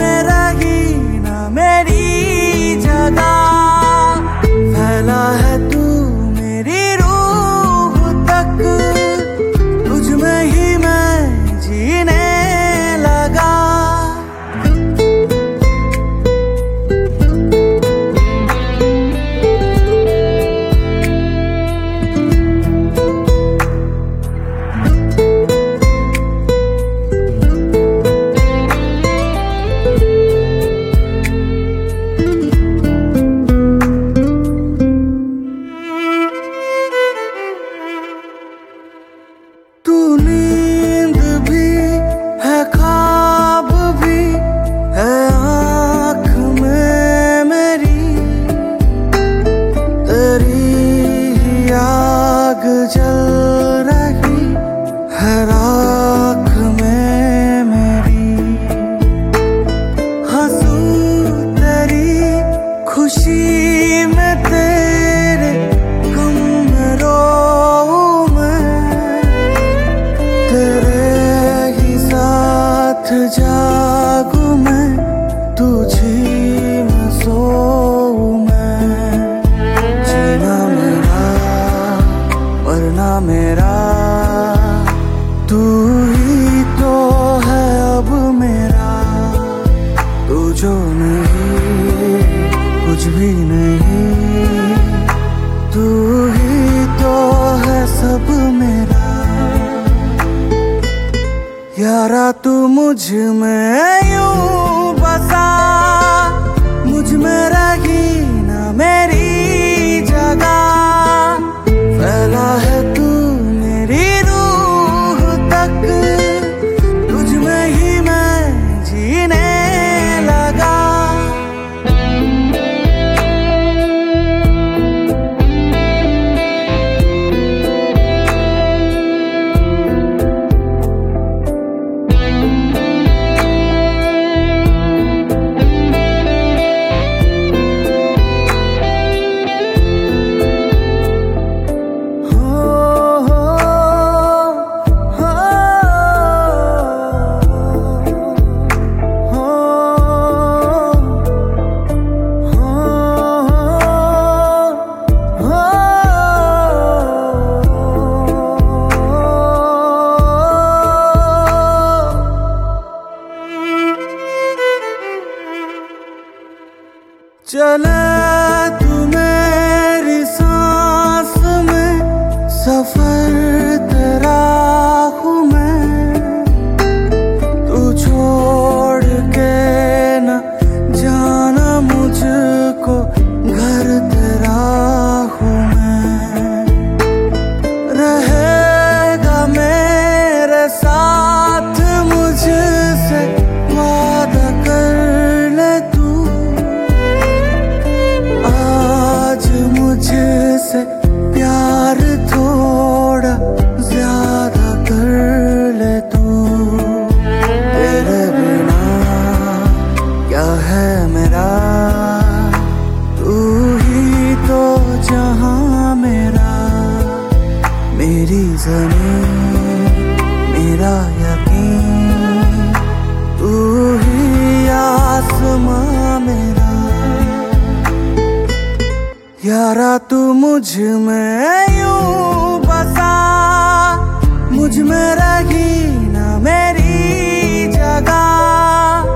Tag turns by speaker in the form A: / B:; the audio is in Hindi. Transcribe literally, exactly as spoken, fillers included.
A: में रही ना मेरी जगह, फैला है तू मेरी रूह तक, तुझ में ही मैं जीने लगा। तू नींद भी है, ख्वाब भी है आँख में मेरी, तेरी ही आग जल रही है राख में मेरी। हंसूं तेरी खुशी में, तेरे गम में रोऊं मैं, तेरे ही साथ जागूं मैं, तुझी में सोऊं मैं। जीना मेरा मरना मेरा, तू ही तो है अब मेरा। तू जो नहीं कुछ भी नहीं, तू ही तो है सब मेरा। यारा तू मुझ में यूं बसा, मुझ में रही ना मेरी जगह, फैला है तू मेरी रूह तक, तुझ में ही मैं जीने लगा। चले तू मेरी सांस में, सफर तेरा हूँ मैं, तू छोड़ के न जाना मुझको, घर तेरा हूँ मैं। रहेगा मेरे साथ मुझसे वादा कर ले तू, मुझसे प्यार थोड़ा ज्यादा कर ले तू। तेरे बिना क्या है मेरा, तू ही तो जहां मेरा। मेरी ज़मीन मेरा यकीन, तू ही आसमां मेरा। यारा तू मुझ में यूं बसा, मुझ में रही ना मेरी जगह,